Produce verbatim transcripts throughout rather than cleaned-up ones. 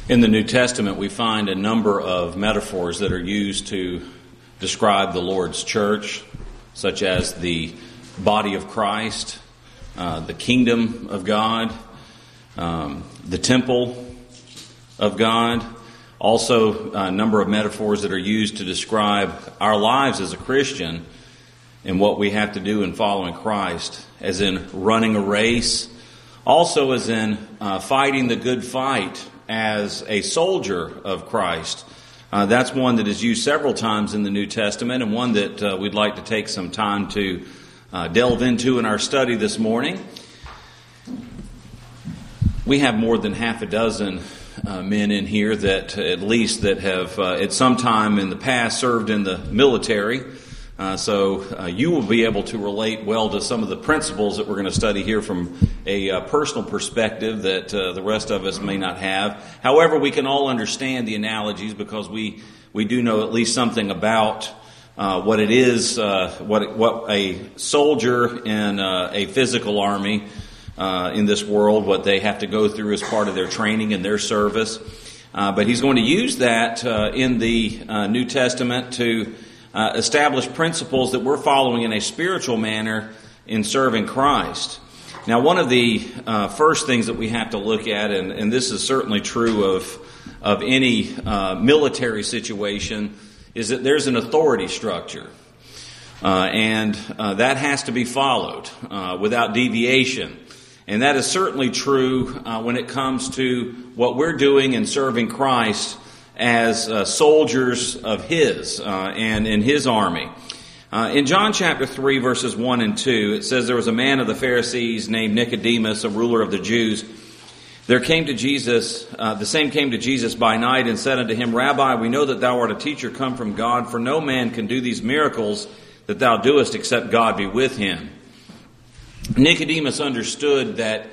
In the New Testament, we find a number of metaphors that are used to describe the Lord's church, such as the body of Christ, uh, the kingdom of God, um, the temple of God. Also, a number of metaphors that are used to describe our lives as a Christian and what we have to do in following Christ, as in running a race, also as in uh, fighting the good fight as a soldier of Christ. Uh, that's one that is used several times in the New Testament, and one that uh, we'd like to take some time to uh, delve into in our study this morning. We have more than half a dozen uh, men in here that, at least, that have uh, at some time in the past served in the military. Uh, so uh, you will be able to relate well to some of the principles that we're going to study here from a uh, personal perspective that uh, the rest of us may not have. However, we can all understand the analogies because we, we do know at least something about uh, what it is, uh, what what a soldier in uh, a physical army uh, in this world, what they have to go through as part of their training and their service. Uh, but he's going to use that uh, in the uh, New Testament to Uh, establish principles that we're following in a spiritual manner in serving Christ. Now, one of the uh, first things that we have to look at, and, and this is certainly true of of any uh, military situation, is that there's an authority structure. Uh, and uh, that has to be followed uh, without deviation. And that is certainly true uh, when it comes to what we're doing in serving Christ as uh, soldiers of His uh, and in His army. Uh, in John chapter three, verses one and two, it says, "There was a man of the Pharisees named Nicodemus, a ruler of the Jews. There came to Jesus, uh, the same came to Jesus by night and said unto him, Rabbi, we know that thou art a teacher come from God, for no man can do these miracles that thou doest except God be with him." Nicodemus understood that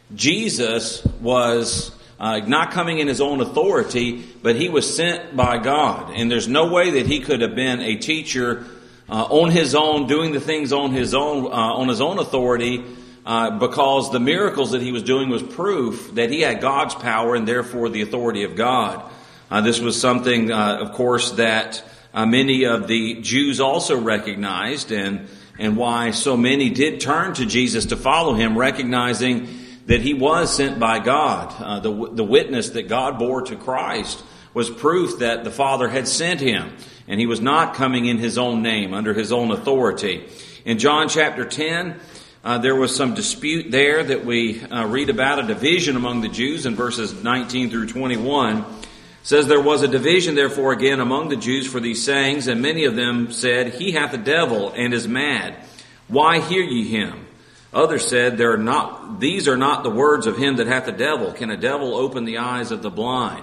Jesus was Uh, not coming in his own authority, but he was sent by God. And there's no way that he could have been a teacher uh, on his own, doing the things on his own, uh, on his own authority, uh, because the miracles that he was doing was proof that he had God's power and therefore the authority of God. Uh, this was something, uh, of course, that uh, many of the Jews also recognized, and and why so many did turn to Jesus to follow him, recognizing that he was sent by God. Uh, the, the witness that God bore to Christ was proof that the Father had sent him, and he was not coming in his own name, under his own authority. In John chapter ten, uh, there was some dispute there that we uh, read about, a division among the Jews in verses nineteen through twenty-one. It says, "There was a division therefore again among the Jews for these sayings, and many of them said, He hath a devil and is mad. Why hear ye him? Others said, "They're not, these are not the words of him that hath a devil. Can a devil open the eyes of the blind?"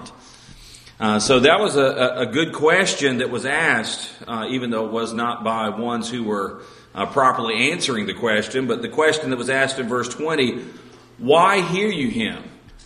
Uh, so that was a, a good question that was asked, uh, even though it was not by ones who were uh, properly answering the question. But the question that was asked in verse twenty, why hear you him?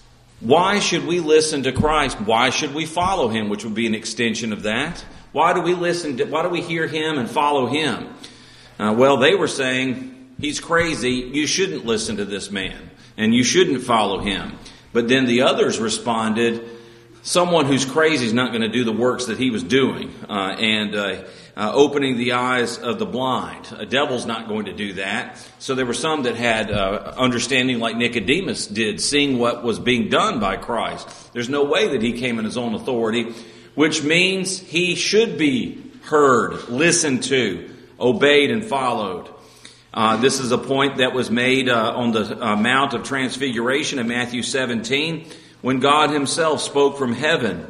Why should we listen to Christ? Why should we follow him? Which would be an extension of that. Why do we listen to, why do we hear him and follow him? Uh, well, they were saying, he's crazy, you shouldn't listen to this man, and you shouldn't follow him. But then the others responded, someone who's crazy is not going to do the works that he was doing, uh, and uh, uh, opening the eyes of the blind. A devil's not going to do that. So there were some that had uh, understanding like Nicodemus did, seeing what was being done by Christ. There's no way that he came in his own authority, which means he should be heard, listened to, obeyed, and followed. Uh, this is a point that was made uh, on the uh, Mount of Transfiguration in Matthew seventeen, when God himself spoke from heaven.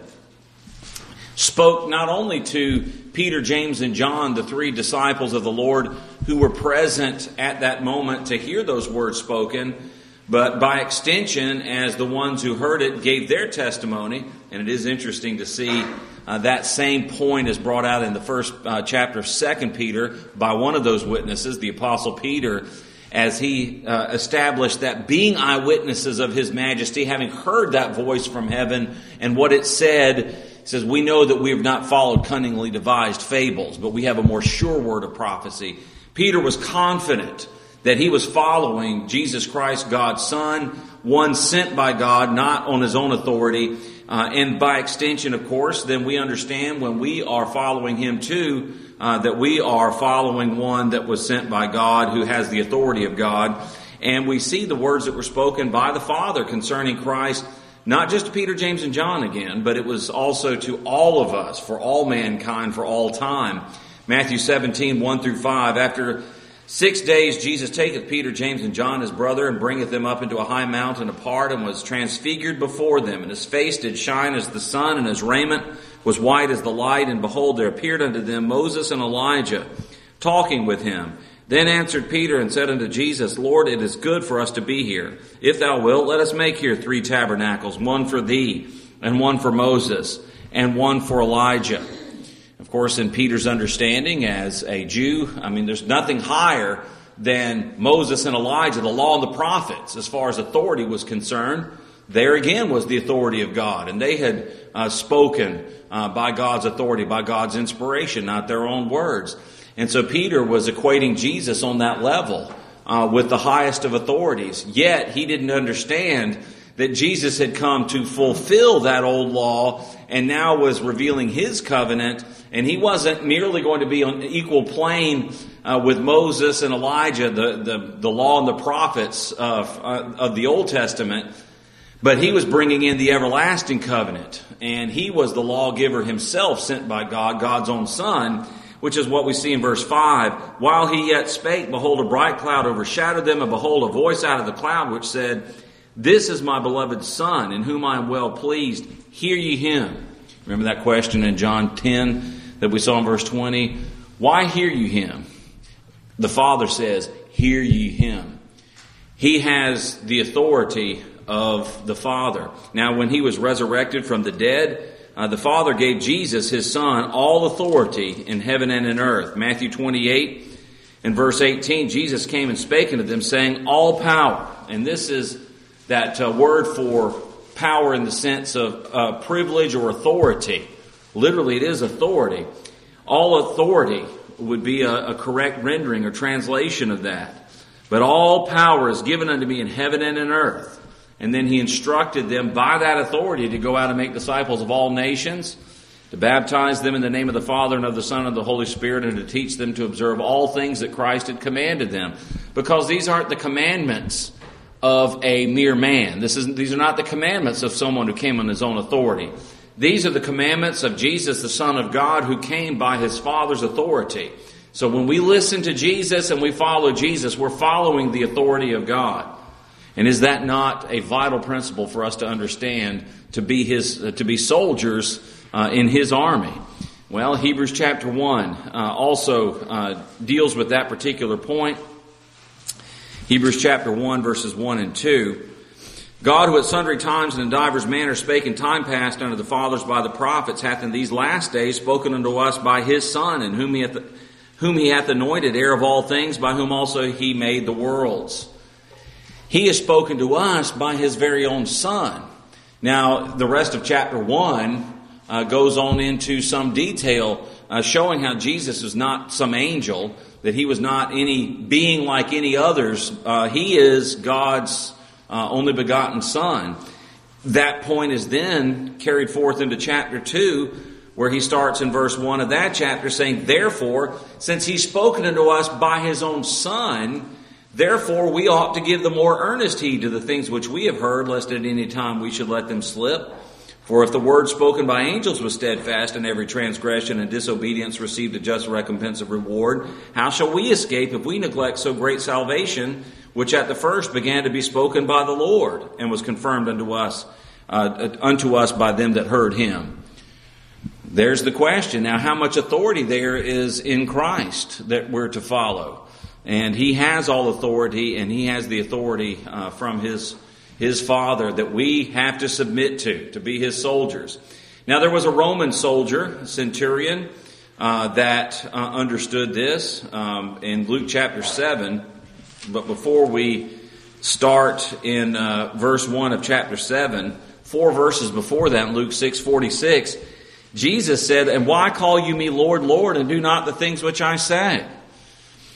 Spoke not only to Peter, James, and John, the three disciples of the Lord who were present at that moment to hear those words spoken, but by extension, as the ones who heard it gave their testimony. And it is interesting to see Uh, that same point is brought out in the first uh, chapter of Second Peter by one of those witnesses, the Apostle Peter, as he uh, established that being eyewitnesses of His Majesty, having heard that voice from heaven and what it said, he says, "We know that we have not followed cunningly devised fables, but we have a more sure word of prophecy." Peter was confident that he was following Jesus Christ, God's Son, one sent by God, not on his own authority. Uh, and by extension, of course, then we understand when we are following him too, uh, that we are following one that was sent by God, who has the authority of God. And we see the words that were spoken by the Father concerning Christ, not just to Peter, James, and John again, but it was also to all of us, for all mankind, for all time. Matthew seventeen, one through five, after six days Jesus taketh Peter, James, and John his brother, and bringeth them up into a high mountain apart, and was transfigured before them. And his face did shine as the sun, and his raiment was white as the light. And behold, there appeared unto them Moses and Elijah, talking with him. Then answered Peter and said unto Jesus, Lord, it is good for us to be here. If thou wilt, let us make here three tabernacles, one for thee, and one for Moses, and one for Elijah. Of course, in Peter's understanding as a Jew, I mean, there's nothing higher than Moses and Elijah, the law and the prophets, as far as authority was concerned. There again was the authority of God, and they had uh, spoken uh, by God's authority, by God's inspiration, not their own words. And so Peter was equating Jesus on that level uh, with the highest of authorities. Yet he didn't understand that Jesus had come to fulfill that old law and now was revealing his covenant. And he wasn't merely going to be on equal plane uh, with Moses and Elijah, the, the, the law and the prophets of, uh, of the Old Testament, but he was bringing in the everlasting covenant. And he was the lawgiver himself, sent by God, God's own Son, which is what we see in verse five. While he yet spake, behold, a bright cloud overshadowed them, and behold, a voice out of the cloud which said, This is my beloved Son, in whom I am well pleased. Hear ye him. Remember that question in John ten that we saw in verse twenty? Why hear you him? The Father says, Hear ye him. He has the authority of the Father. Now, when he was resurrected from the dead, Uh, the Father gave Jesus, his Son, all authority in heaven and in earth. Matthew twenty-eight and verse eighteen, Jesus came and spake unto them, saying, All power. And this is that uh, word for power in the sense of uh, privilege or authority. Literally, it is authority. All authority would be a, a correct rendering or translation of that. But all power is given unto me in heaven and in earth. And then he instructed them by that authority to go out and make disciples of all nations, to baptize them in the name of the Father and of the Son and of the Holy Spirit, and to teach them to observe all things that Christ had commanded them. Because these aren't the commandments of a mere man. This isn't, these are not the commandments of someone who came on his own authority. These are the commandments of Jesus, the Son of God, who came by his Father's authority. So when we listen to Jesus and we follow Jesus, we're following the authority of God. And is that not a vital principle for us to understand, to be his, uh, to be soldiers uh, in his army? Well, Hebrews chapter one uh, also uh, deals with that particular point. Hebrews chapter one, verses one and two. God, who at sundry times and in divers manners spake in time past unto the fathers by the prophets, hath in these last days spoken unto us by his Son, in whom he hath, whom he hath anointed heir of all things, by whom also he made the worlds. He has spoken to us by his very own Son. Now, the rest of chapter one uh, goes on into some detail uh, showing how Jesus is not some angel, that he was not any being like any others. Uh, he is God's uh, only begotten Son. That point is then carried forth into chapter two, where he starts in verse one of that chapter saying, Therefore, since he's spoken unto us by his own Son, therefore, we ought to give the more earnest heed to the things which we have heard, lest at any time we should let them slip. For if the word spoken by angels was steadfast, and every transgression and disobedience received a just recompense of reward, how shall we escape if we neglect so great salvation, which at the first began to be spoken by the Lord, and was confirmed unto us, uh, unto us by them that heard him? There's the question. Now, how much authority there is in Christ that we're to follow? And he has all authority, and he has the authority uh, from his his Father that we have to submit to, to be his soldiers. Now, there was a Roman soldier, a centurion, uh, that uh, understood this um, in Luke chapter seven. But before we start in uh, verse one of chapter seven, four verses before that, in Luke six forty-six, Jesus said, And why call you me Lord, Lord, and do not the things which I say?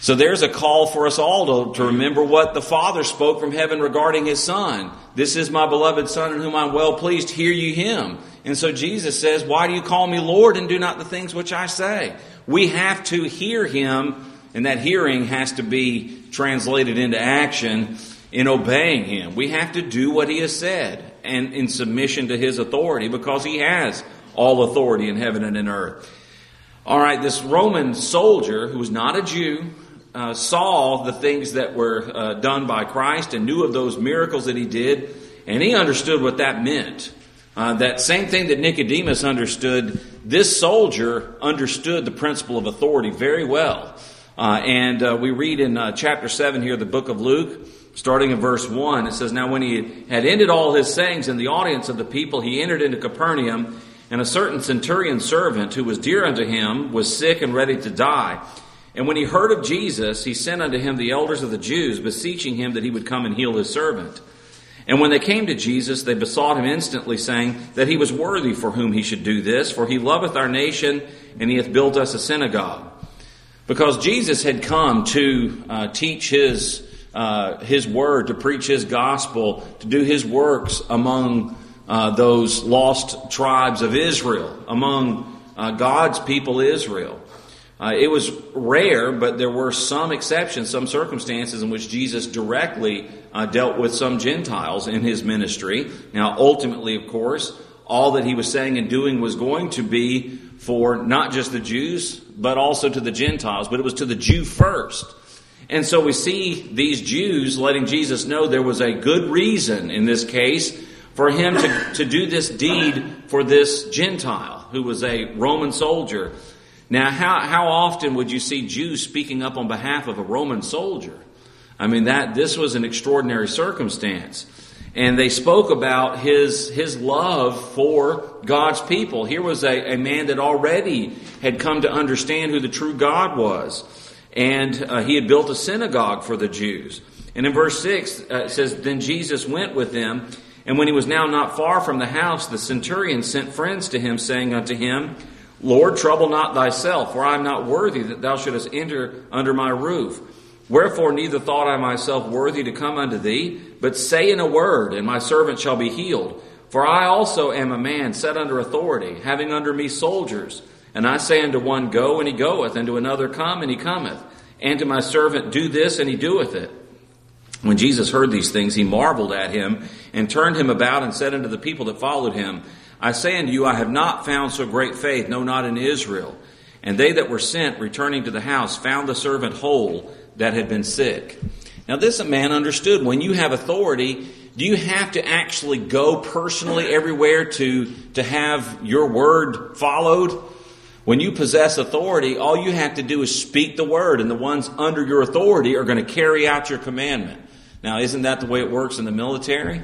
So there's a call for us all to, to remember what the Father spoke from heaven regarding His Son. This is my beloved Son in whom I'm well pleased. Hear ye Him. And so Jesus says, why do you call me Lord and do not the things which I say? We have to hear Him, and that hearing has to be translated into action in obeying Him. We have to do what He has said and in submission to His authority, because He has all authority in heaven and in earth. All right, this Roman soldier, who was not a Jew, uh, saw the things that were uh, done by Christ and knew of those miracles that He did, and he understood what that meant. Uh, that same thing that Nicodemus understood, this soldier understood the principle of authority very well. Uh, and uh, we read in uh, chapter seven here, the book of Luke, starting in verse one, it says, Now when he had ended all his sayings in the audience of the people, he entered into Capernaum, and a certain centurion servant who was dear unto him was sick and ready to die. And when he heard of Jesus, he sent unto him the elders of the Jews, beseeching him that he would come and heal his servant. And when they came to Jesus, they besought him instantly, saying that he was worthy for whom he should do this, for he loveth our nation, and he hath built us a synagogue. Because Jesus had come to uh, teach his uh, his word, to preach his gospel, to do his works among uh, those lost tribes of Israel, among uh, God's people Israel. Uh, it was rare, but there were some exceptions, some circumstances in which Jesus directly uh, dealt with some Gentiles in his ministry. Now, ultimately, of course, all that he was saying and doing was going to be for not just the Jews, but also to the Gentiles. But it was to the Jew first. And so we see these Jews letting Jesus know there was a good reason in this case for him to, to do this deed for this Gentile who was a Roman soldier. Now, how, how often would you see Jews speaking up on behalf of a Roman soldier? I mean, that this was an extraordinary circumstance. And they spoke about his, his love for God's people. Here was a, a man that already had come to understand who the true God was. And uh, he had built a synagogue for the Jews. And in verse six, uh, it says, Then Jesus went with them. And when he was now not far from the house, the centurion sent friends to him, saying unto him, Lord, trouble not thyself, for I am not worthy that thou shouldest enter under my roof. Wherefore neither thought I myself worthy to come unto thee, but say in a word, and my servant shall be healed. For I also am a man set under authority, having under me soldiers. And I say unto one, Go, and he goeth, and to another, Come, and he cometh. And to my servant, Do this, and he doeth it. When Jesus heard these things, he marveled at him, and turned him about, and said unto the people that followed him, I say unto you, I have not found so great faith, no, not in Israel. And they that were sent, returning to the house, found the servant whole that had been sick. Now this man understood, when you have authority, do you have to actually go personally everywhere to, to have your word followed? When you possess authority, all you have to do is speak the word, and the ones under your authority are going to carry out your commandment. Now, isn't that the way it works in the military?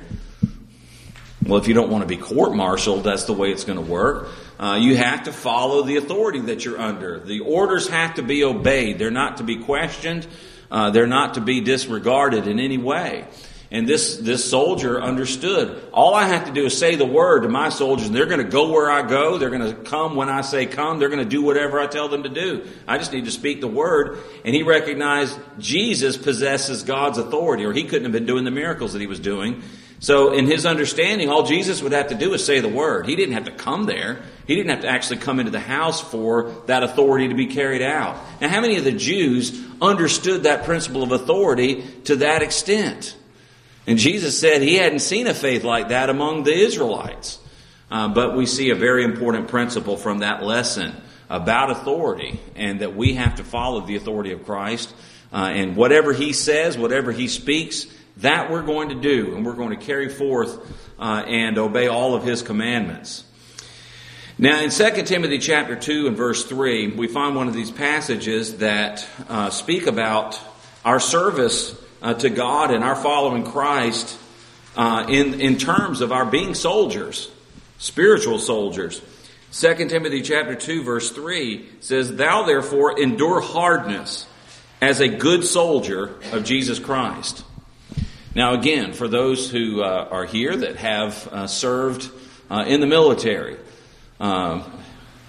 Well, if you don't want to be court-martialed, that's the way it's going to work. Uh, you have to follow the authority that you're under. The orders have to be obeyed. They're not to be questioned. Uh, they're not to be disregarded in any way. And this, this soldier understood. All I have to do is say the word to my soldiers, and they're going to go where I go. They're going to come when I say come. They're going to do whatever I tell them to do. I just need to speak the word. And he recognized Jesus possesses God's authority, or he couldn't have been doing the miracles that he was doing. So in his understanding, all Jesus would have to do is say the word. He didn't have to come there. He didn't have to actually come into the house for that authority to be carried out. Now, how many of the Jews understood that principle of authority to that extent? And Jesus said he hadn't seen a faith like that among the Israelites. Uh, but we see a very important principle from that lesson about authority, and that we have to follow the authority of Christ. Uh, and whatever he says, whatever he speaks, that we're going to do, and we're going to carry forth uh, and obey all of his commandments. Now, in Second Timothy chapter two and verse three, we find one of these passages that uh, speak about our service uh, to God and our following Christ uh, in, in terms of our being soldiers, spiritual soldiers. Second Timothy chapter two verse three says, Thou therefore endure hardness as a good soldier of Jesus Christ. Now again, for those who uh, are here that have uh, served uh, in the military, um,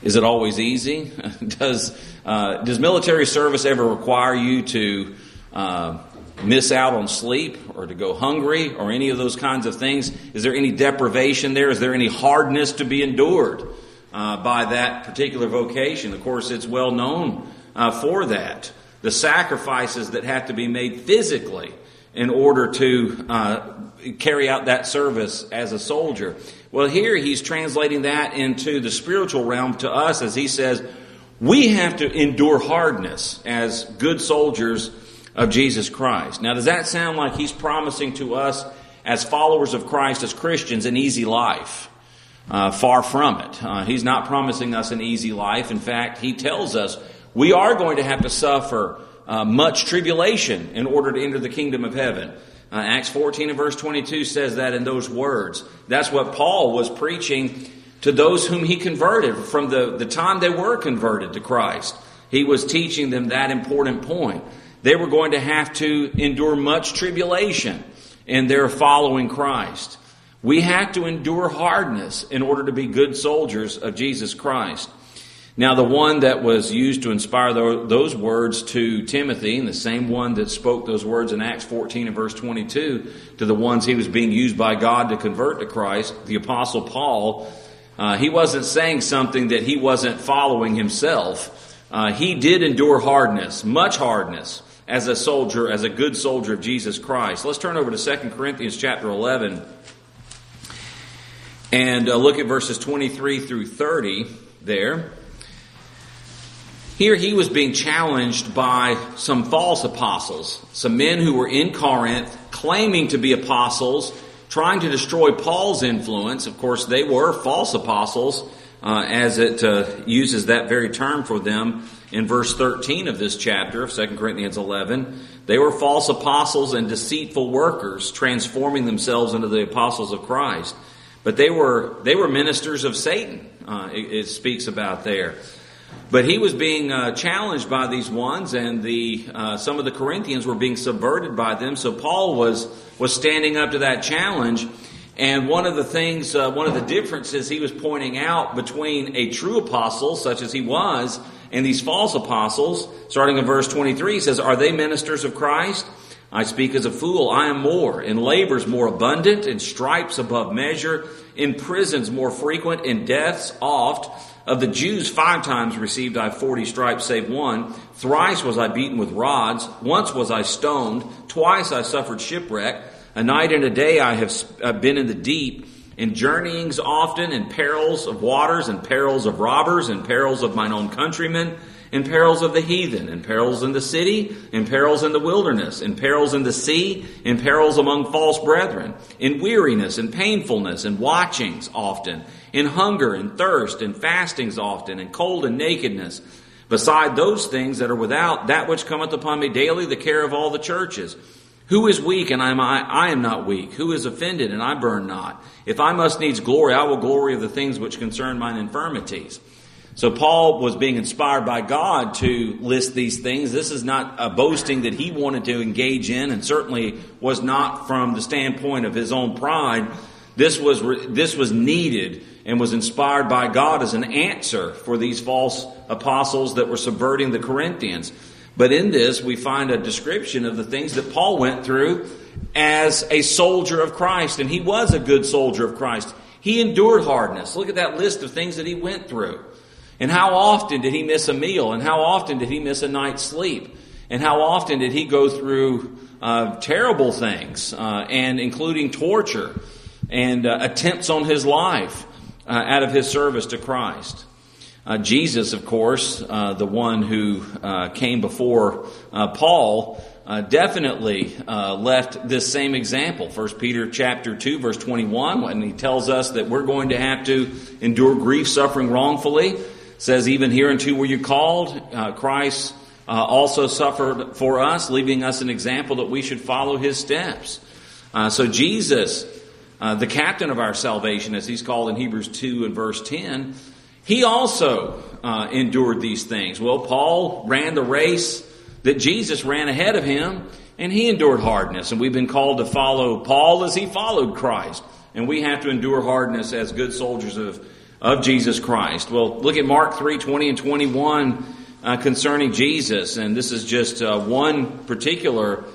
Is it always easy? Does uh, does military service ever require you to uh, miss out on sleep or to go hungry or any of those kinds of things? Is there any deprivation there? Is there any hardness to be endured uh, by that particular vocation? Of course, it's well known uh, for that. The sacrifices that have to be made physically in order to uh, carry out that service as a soldier. Well, here he's translating that into the spiritual realm to us as he says, we have to endure hardness as good soldiers of Jesus Christ. Now, does that sound like he's promising to us as followers of Christ, as Christians, an easy life? Uh, far from it. Uh, he's not promising us an easy life. In fact, he tells us we are going to have to suffer uh, much tribulation in order to enter the kingdom of heaven. Uh, Acts fourteen and verse twenty-two says that in those words. That's what Paul was preaching to those whom he converted from the, the time they were converted to Christ. He was teaching them that important point. They were going to have to endure much tribulation in their following Christ. We have to endure hardness in order to be good soldiers of Jesus Christ. Now, the one that was used to inspire those words to Timothy, and the same one that spoke those words in Acts fourteen and verse twenty-two to the ones he was being used by God to convert to Christ, the Apostle Paul, uh, he wasn't saying something that he wasn't following himself. Uh, he did endure hardness, much hardness, as a soldier, as a good soldier of Jesus Christ. Let's turn over to Second Corinthians chapter eleven and uh, look at verses twenty-three through thirty there. Here he was being challenged by some false apostles, some men who were in Corinth claiming to be apostles, trying to destroy Paul's influence. Of course, they were false apostles, uh, as it uh, uses that very term for them in verse thirteen of this chapter of Second Corinthians eleven. They were false apostles and deceitful workers, transforming themselves into the apostles of Christ. But they were they were ministers of Satan, uh, it, it speaks about there. But he was being uh, challenged by these ones, and the uh, some of the Corinthians were being subverted by them. So Paul was was standing up to that challenge. And one of the things, uh, one of the differences he was pointing out between a true apostle, such as he was, and these false apostles, starting in verse twenty-three, he says, "Are they ministers of Christ? I speak as a fool. I am more. In labors more abundant, in stripes above measure, in prisons more frequent, in deaths oft. Of the Jews five times received I forty stripes save one. Thrice was I beaten with rods. Once was I stoned. Twice I suffered shipwreck. A night and a day I have been in the deep. In journeyings often, in perils of waters, in perils of robbers, in perils of mine own countrymen, in perils of the heathen, in perils in the city, in perils in the wilderness, in perils in the sea, in perils among false brethren, in weariness and painfulness, and watchings often, in hunger and thirst, and fastings often, and cold and nakedness. Beside those things that are without, that which cometh upon me daily, the care of all the churches. Who is weak, and I am, I, I am not weak? Who is offended, and I burn not? If I must needs glory, I will glory of the things which concern mine infirmities." So Paul was being inspired by God to list these things. This is not a boasting that he wanted to engage in, and certainly was not from the standpoint of his own pride. This was this was needed and was inspired by God as an answer for these false apostles that were subverting the Corinthians. But in this, we find a description of the things that Paul went through as a soldier of Christ, and he was a good soldier of Christ. He endured hardness. Look at that list of things that he went through. And how often did he miss a meal? And how often did he miss a night's sleep? And how often did he go through uh, terrible things, uh, and including torture and uh, attempts on his life uh, out of his service to Christ? Uh, Jesus, of course, uh, the one who uh, came before uh, Paul, uh, definitely uh, left this same example. First Peter chapter two, verse twenty-one, when he tells us that we're going to have to endure grief, suffering wrongfully. Says, even hereunto were you called. Uh, Christ uh, also suffered for us, leaving us an example that we should follow his steps. Uh, so Jesus, uh, the captain of our salvation, as he's called in Hebrews two and verse ten, he also uh, endured these things. Well, Paul ran the race that Jesus ran ahead of him, and he endured hardness. And we've been called to follow Paul as he followed Christ. And we have to endure hardness as good soldiers of of Jesus Christ. Well, look at Mark three, twenty and twenty-one uh, concerning Jesus. And this is just uh, one particular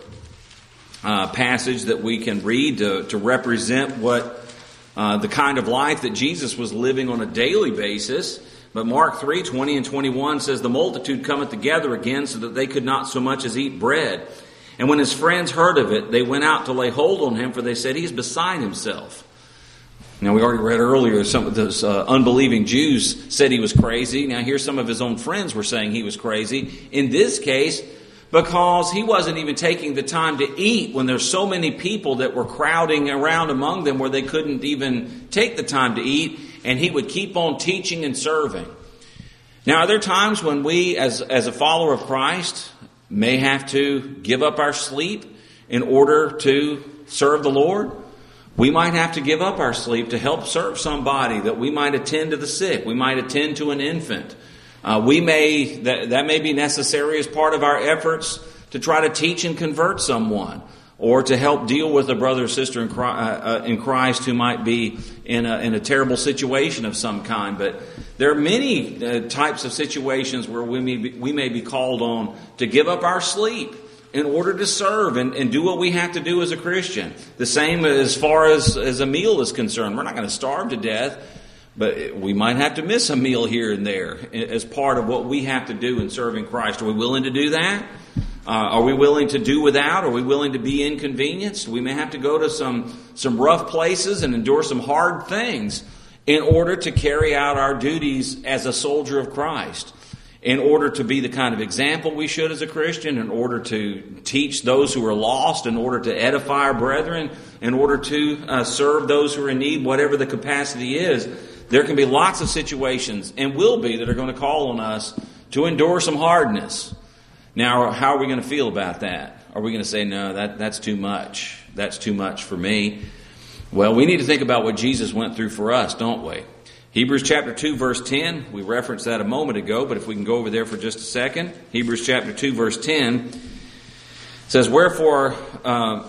uh, passage that we can read to, to represent what uh, the kind of life that Jesus was living on a daily basis. But Mark three, twenty and twenty-one says, "The multitude cometh together again, so that they could not so much as eat bread. And when his friends heard of it, they went out to lay hold on him, for they said, He is beside himself." Now, we already read earlier, some of those uh, unbelieving Jews said he was crazy. Now, here some of his own friends were saying he was crazy. In this case, because he wasn't even taking the time to eat when there's so many people that were crowding around among them where they couldn't even take the time to eat, and he would keep on teaching and serving. Now, are there times when we, as, as a follower of Christ, may have to give up our sleep in order to serve the Lord? We might have to give up our sleep to help serve somebody, that we might attend to the sick. We might attend to an infant. Uh, we may that, that may be necessary as part of our efforts to try to teach and convert someone, or to help deal with a brother or sister in Christ, uh, in Christ who might be in a, in a terrible situation of some kind. But there are many uh, types of situations where we may be, we may be called on to give up our sleep in order to serve and, and do what we have to do as a Christian. The same as far as, as a meal is concerned. We're not going to starve to death, but we might have to miss a meal here and there as part of what we have to do in serving Christ. Are we willing to do that? Uh, are we willing to do without? Are we willing to be inconvenienced? We may have to go to some, some rough places and endure some hard things in order to carry out our duties as a soldier of Christ, in order to be the kind of example we should as a Christian, in order to teach those who are lost, in order to edify our brethren, in order to uh, serve those who are in need, whatever the capacity is. There can be lots of situations, and will be, that are going to call on us to endure some hardness. Now, how are we going to feel about that? Are we going to say, no, that, that's too much. That's too much for me? Well, we need to think about what Jesus went through for us, don't we? Hebrews chapter two, verse ten. We referenced that a moment ago, but if we can go over there for just a second. Hebrews chapter two, verse ten says, "Wherefore, uh,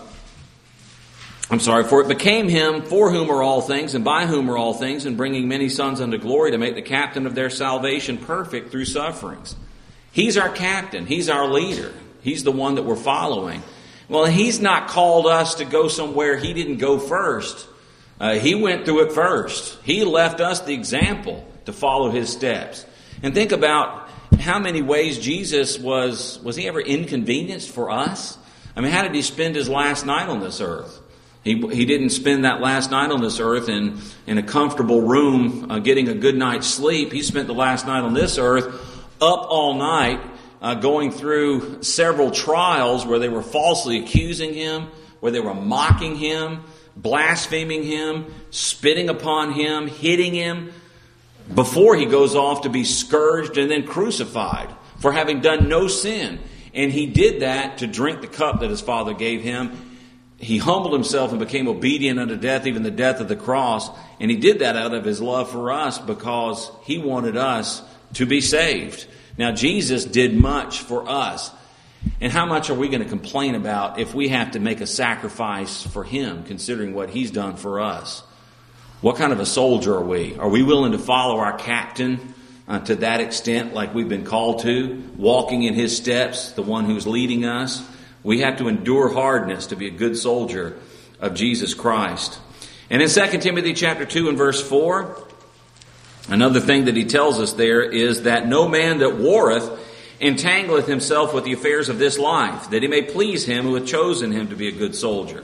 I'm sorry, for it became him for whom are all things, and by whom are all things, and bringing many sons unto glory, to make the captain of their salvation perfect through sufferings." He's our captain. He's our leader. He's the one that we're following. Well, He's not called us to go somewhere He didn't go first. Uh, he went through it first. He left us the example to follow His steps. And think about how many ways Jesus was, was He ever inconvenienced for us? I mean, how did He spend His last night on this earth? He, he didn't spend that last night on this earth in, in a comfortable room uh, getting a good night's sleep. He spent the last night on this earth up all night uh, going through several trials where they were falsely accusing Him, where they were mocking Him, blaspheming Him, spitting upon Him, hitting Him, before He goes off to be scourged and then crucified for having done no sin. And He did that to drink the cup that His Father gave Him. He humbled Himself and became obedient unto death, even the death of the cross. And He did that out of His love for us, because He wanted us to be saved. Now, Jesus did much for us. And how much are we going to complain about if we have to make a sacrifice for Him, considering what He's done for us? What kind of a soldier are we? Are we willing to follow our captain uh, to that extent, like we've been called to, walking in His steps, the one who's leading us? We have to endure hardness to be a good soldier of Jesus Christ. And in Second Timothy chapter two and verse four, another thing that he tells us there is that no man that warreth entangleth himself with the affairs of this life, that he may please Him who hath chosen him to be a good soldier.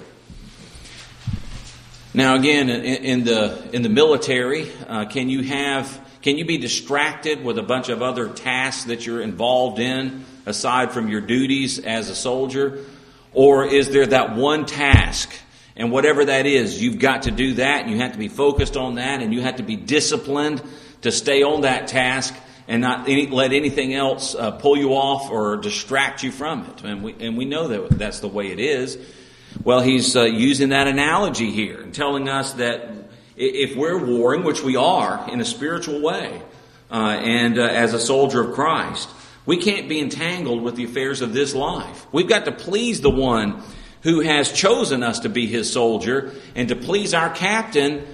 Now, again, in, in the in the military, uh, can you have can you be distracted with a bunch of other tasks that you're involved in aside from your duties as a soldier, or is there that one task? And whatever that is, you've got to do that, and you have to be focused on that, and you have to be disciplined to stay on that task and not any, let anything else uh, pull you off or distract you from it. And we, and we know that that's the way it is. Well, he's uh, using that analogy here and telling us that if we're warring, which we are in a spiritual way, uh, and uh, as a soldier of Christ, we can't be entangled with the affairs of this life. We've got to please the one who has chosen us to be His soldier, and to please our captain,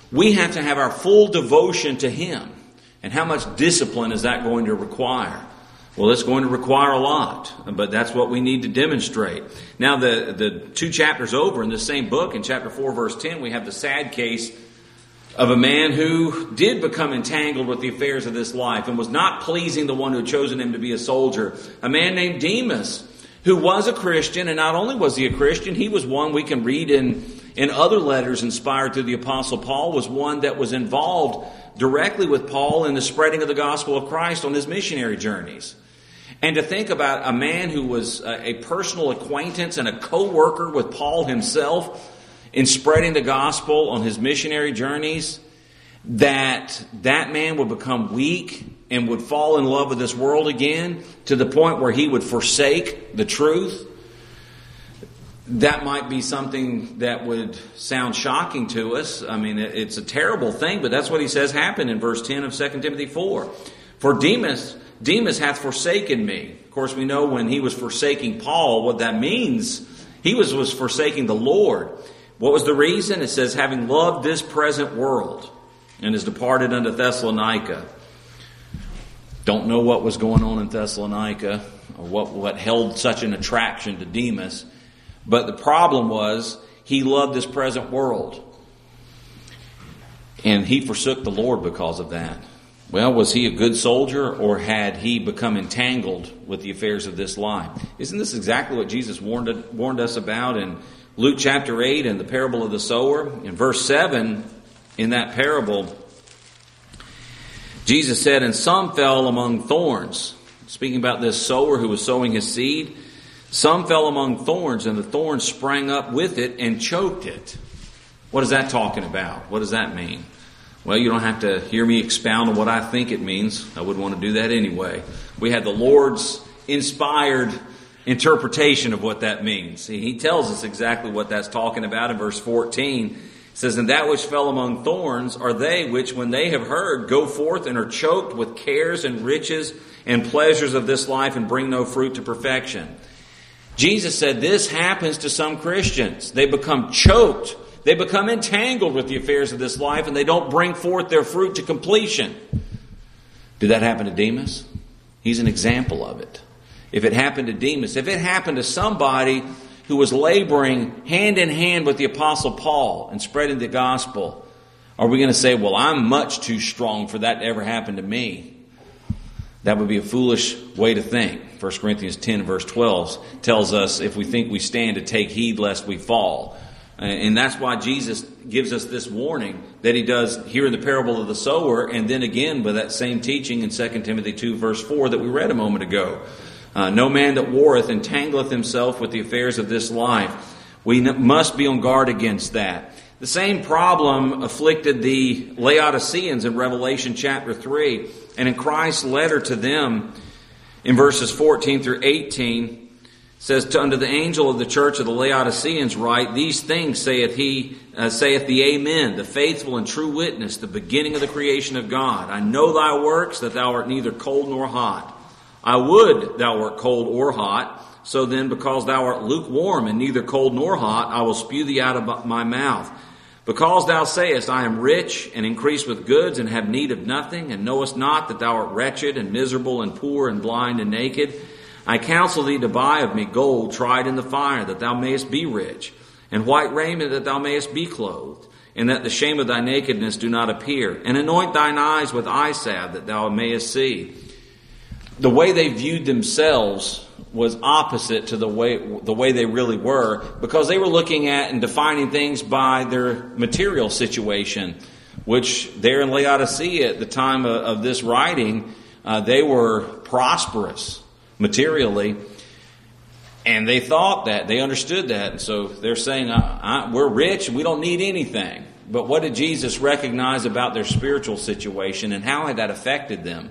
we have to have our full devotion to Him. And how much discipline is that going to require? Well, it's going to require a lot, but that's what we need to demonstrate. Now, the, the two chapters over in the same book, in chapter four, verse ten, we have the sad case of a man who did become entangled with the affairs of this life and was not pleasing the one who had chosen him to be a soldier. A man named Demas, who was a Christian, and not only was he a Christian, he was one we can read in, in other letters inspired through the Apostle Paul, was one that was involved directly with Paul in the spreading of the gospel of Christ on his missionary journeys. And to think about a man who was a personal acquaintance and a co-worker with Paul himself in spreading the gospel on his missionary journeys, that that man would become weak and would fall in love with this world again to the point where he would forsake the truth. That might be something that would sound shocking to us. I mean, it's a terrible thing, but that's what he says happened in verse ten of Second Timothy four. For Demas, Demas hath forsaken me. Of course, we know when he was forsaking Paul, what that means. He was, was forsaking the Lord. What was the reason? It says, having loved this present world, and is departed unto Thessalonica. Don't know what was going on in Thessalonica, or what, what held such an attraction to Demas. But the problem was, he loved this present world. And he forsook the Lord because of that. Well, was he a good soldier, or had he become entangled with the affairs of this life? Isn't this exactly what Jesus warned, warned us about in Luke chapter eight and the parable of the sower? In verse seven, in that parable, Jesus said, and some fell among thorns. Speaking about this sower who was sowing his seed. Some fell among thorns, and the thorns sprang up with it and choked it. What is that talking about? What does that mean? Well, you don't have to hear me expound on what I think it means. I wouldn't want to do that anyway. We had the Lord's inspired interpretation of what that means. He tells us exactly what that's talking about in verse fourteen. It says, and that which fell among thorns are they which, when they have heard, go forth and are choked with cares and riches and pleasures of this life and bring no fruit to perfection. Jesus said this happens to some Christians. They become choked. They become entangled with the affairs of this life, and they don't bring forth their fruit to completion. Did that happen to Demas? He's an example of it. If it happened to Demas, if it happened to somebody who was laboring hand in hand with the Apostle Paul and spreading the gospel, are we going to say, well, I'm much too strong for that to ever happen to me? That would be a foolish way to think. First Corinthians ten verse twelve tells us, if we think we stand, to take heed lest we fall. And that's why Jesus gives us this warning that he does here in the parable of the sower, and then again with that same teaching in Second Timothy two verse four that we read a moment ago. Uh, no man that warreth entangleth himself with the affairs of this life. We must be on guard against that. The same problem afflicted the Laodiceans in Revelation chapter three. And in Christ's letter to them, in verses fourteen through eighteen, says, unto the angel of the church of the Laodiceans write, these things saith he, uh, saith the Amen, the faithful and true witness, the beginning of the creation of God. I know thy works, that thou art neither cold nor hot. I would thou wert cold or hot. So then, because thou art lukewarm and neither cold nor hot, I will spew thee out of my mouth. Because thou sayest, I am rich and increase with goods and have need of nothing, and knowest not that thou art wretched and miserable and poor and blind and naked, I counsel thee to buy of me gold tried in the fire, that thou mayest be rich, and white raiment, that thou mayest be clothed, and that the shame of thy nakedness do not appear, and anoint thine eyes with eye salve, that thou mayest see. The way they viewed themselves was opposite to the way the way they really were, because they were looking at and defining things by their material situation, which there in Laodicea at the time of, of this writing, uh, they were prosperous materially, and they thought that, they understood that, and so they're saying, I, I, we're rich and we don't need anything. But what did Jesus recognize about their spiritual situation, and how had that affected them?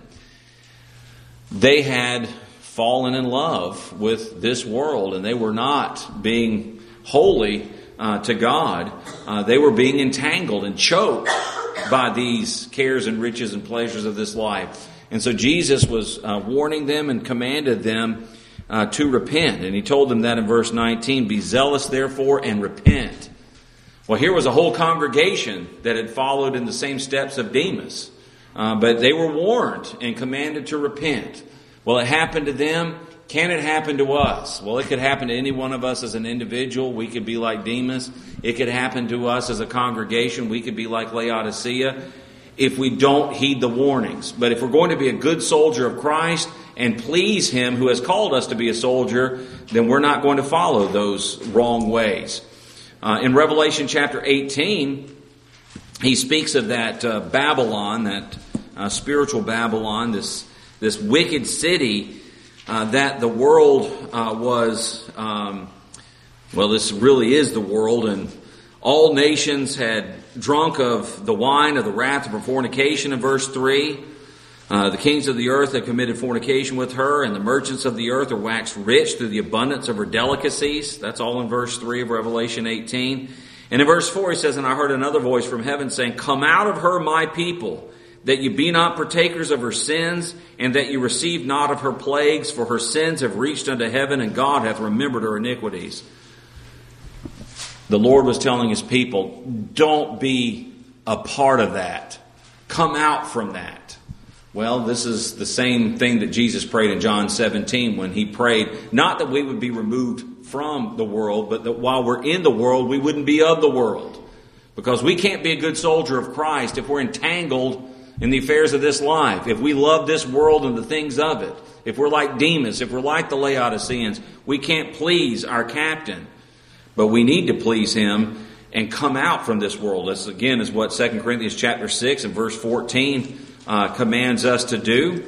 They had fallen in love with this world, and they were not being holy uh, to God. Uh, they were being entangled and choked by these cares and riches and pleasures of this life. And so Jesus was uh, warning them and commanded them uh, to repent. And he told them that in verse nineteen, be zealous therefore and repent. Well, here was a whole congregation that had followed in the same steps of Demas. Uh, but they were warned and commanded to repent. Well, it happened to them. Can it happen to us? Well, it could happen to any one of us as an individual. We could be like Demas. It could happen to us as a congregation. We could be like Laodicea if we don't heed the warnings. But if we're going to be a good soldier of Christ and please Him who has called us to be a soldier, then we're not going to follow those wrong ways. Uh, in Revelation chapter eighteen, he speaks of that uh, Babylon, that uh, spiritual Babylon, this this wicked city uh, that the world uh, was, um, well, this really is the world, and all nations had drunk of the wine of the wrath of her fornication, in verse three. Uh, the kings of the earth have committed fornication with her, and the merchants of the earth are waxed rich through the abundance of her delicacies. That's all in verse three of Revelation eighteen. And in verse four he says, "And I heard another voice from heaven saying, Come out of her, my people, that you be not partakers of her sins, and that you receive not of her plagues, for her sins have reached unto heaven, and God hath remembered her iniquities." The Lord was telling His people, don't be a part of that. Come out from that. Well, this is the same thing that Jesus prayed in John seventeen when He prayed, not that we would be removed from the world, but that while we're in the world, we wouldn't be of the world. Because we can't be a good soldier of Christ if we're entangled in the affairs of this life. If we love this world and the things of it. If we're like Demas, if we're like the Laodiceans, we can't please our captain. But we need to please Him and come out from this world. This again is what Second Corinthians chapter six and verse fourteen uh, commands us to do.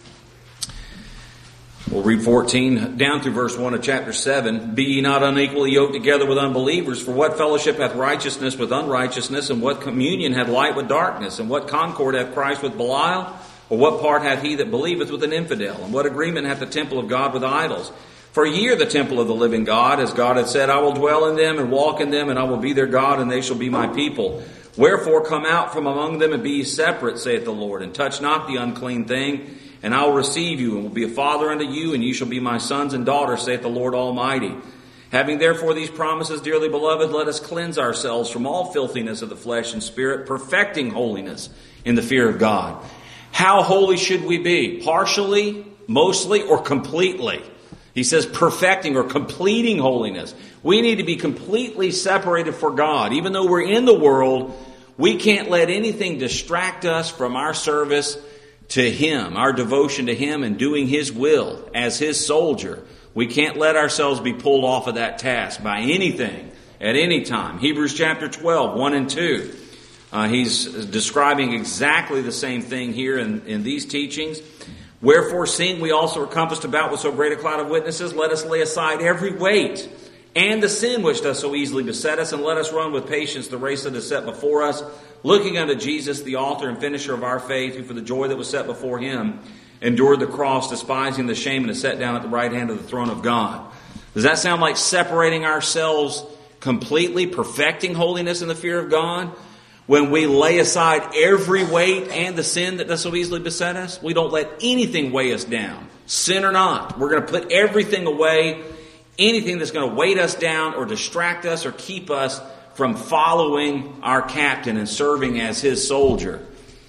We'll read fourteen down through verse one of chapter seven. "Be ye not unequally yoked together with unbelievers, for what fellowship hath righteousness with unrighteousness, and what communion hath light with darkness, and what concord hath Christ with Belial? Or what part hath he that believeth with an infidel? And what agreement hath the temple of God with idols? For ye are the temple of the living God, as God hath said, I will dwell in them and walk in them, and I will be their God, and they shall be my people. Wherefore come out from among them and be ye separate, saith the Lord, and touch not the unclean thing, and I will receive you, and will be a father unto you, and ye shall be my sons and daughters, saith the Lord Almighty. Having therefore these promises, dearly beloved, let us cleanse ourselves from all filthiness of the flesh and spirit, perfecting holiness in the fear of God." How holy should we be? Partially, mostly, or completely? He says perfecting or completing holiness. We need to be completely separated for God. Even though we're in the world, we can't let anything distract us from our service to Him, our devotion to Him and doing His will as His soldier. We can't let ourselves be pulled off of that task by anything at any time. Hebrews chapter twelve, one and two. Uh, he's describing exactly the same thing here in, in these teachings. "Wherefore, seeing we also are compassed about with so great a cloud of witnesses, let us lay aside every weight and the sin which does so easily beset us, and let us run with patience the race that is set before us, looking unto Jesus, the author and finisher of our faith, who for the joy that was set before Him endured the cross, despising the shame, and is set down at the right hand of the throne of God." Does that sound like separating ourselves completely, perfecting holiness in the fear of God? When we lay aside every weight and the sin that does so easily beset us, we don't let anything weigh us down, sin or not. We're going to put everything away, anything that's going to weight us down or distract us or keep us from following our captain and serving as his soldier.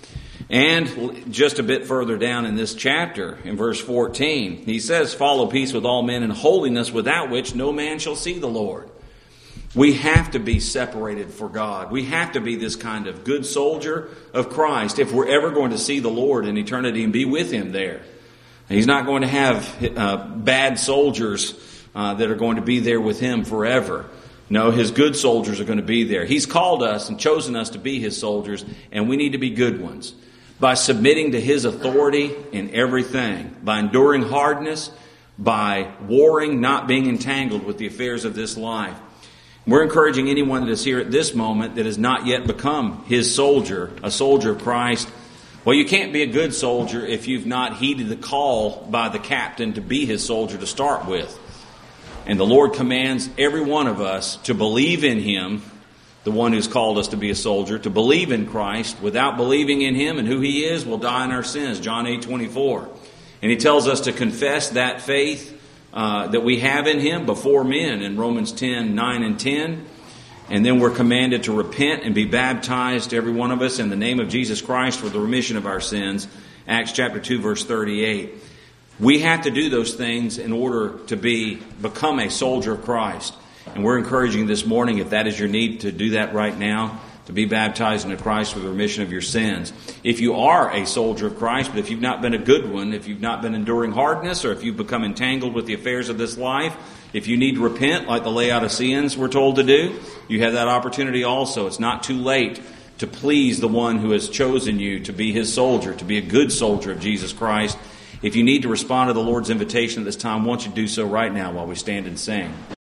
And just a bit further down in this chapter, in verse fourteen, he says, "Follow peace with all men and holiness, without which no man shall see the Lord." We have to be separated for God. We have to be this kind of good soldier of Christ if we're ever going to see the Lord in eternity and be with Him there. He's not going to have uh, bad soldiers uh, that are going to be there with Him forever. No, His good soldiers are going to be there. He's called us and chosen us to be His soldiers, and we need to be good ones. By submitting to His authority in everything, by enduring hardness, by warring, not being entangled with the affairs of this life. We're encouraging anyone that is here at this moment that has not yet become His soldier, a soldier of Christ. Well, you can't be a good soldier if you've not heeded the call by the captain to be His soldier to start with. And the Lord commands every one of us to believe in Him, the one who's called us to be a soldier, to believe in Christ. Without believing in Him and who He is, we'll die in our sins, John eight twenty-four. And He tells us to confess that faith Uh, that we have in Him before men in Romans ten, nine and ten. And then we're commanded to repent and be baptized, every one of us, in the name of Jesus Christ for the remission of our sins. Acts chapter two, verse thirty-eight. We have to do those things in order to be become a soldier of Christ. And we're encouraging this morning, if that is your need, to do that right now, to be baptized into Christ for the remission of your sins. If you are a soldier of Christ, but if you've not been a good one, if you've not been enduring hardness, or if you've become entangled with the affairs of this life, if you need to repent, like the Laodiceans were told to do, you have that opportunity also. It's not too late to please the one who has chosen you to be his soldier, to be a good soldier of Jesus Christ. If you need to respond to the Lord's invitation at this time, I want you to do so right now while we stand and sing.